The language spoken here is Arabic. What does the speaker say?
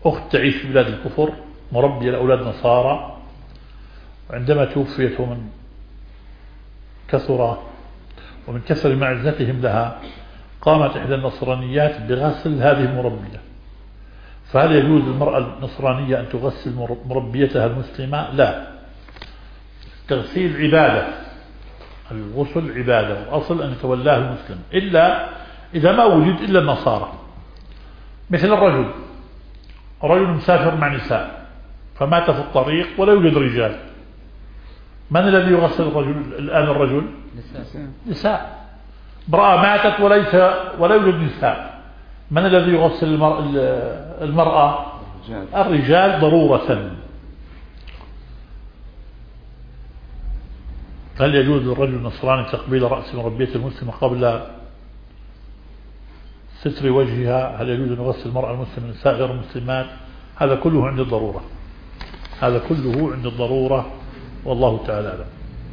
أخت تعيش في بلاد الكفر مربية لأولاد نصارى، وعندما توفيت ومن كثر معزتهم لها قامت إحدى النصرانيات بغسل هذه المربية. فهل يجوز للمرأة النصرانية أن تغسل مربيتها المسلمة؟ لا، التغسيل عبادة، الغسل عبادة، والأصل أن يتولاه المسلم، إلا إذا ما وجد إلا النصارى. مثل رجل مسافر مع نساء فمات في الطريق ولا يوجد رجال، من الذي يغسل الآن الرجل؟ نساء. امرأة ماتت ولا يوجد نساء، من الذي يغسل المرأة؟ الرجال ضرورة. هل يجوز للرجل النصراني تقبيل رأس مربية المسلمة قبل ستر وجهها؟ هل يجوز أن يغسل المرأة المسلمة النساء غير المسلمات؟ هذا كله عند الضرورة، والله تعالى أعلم.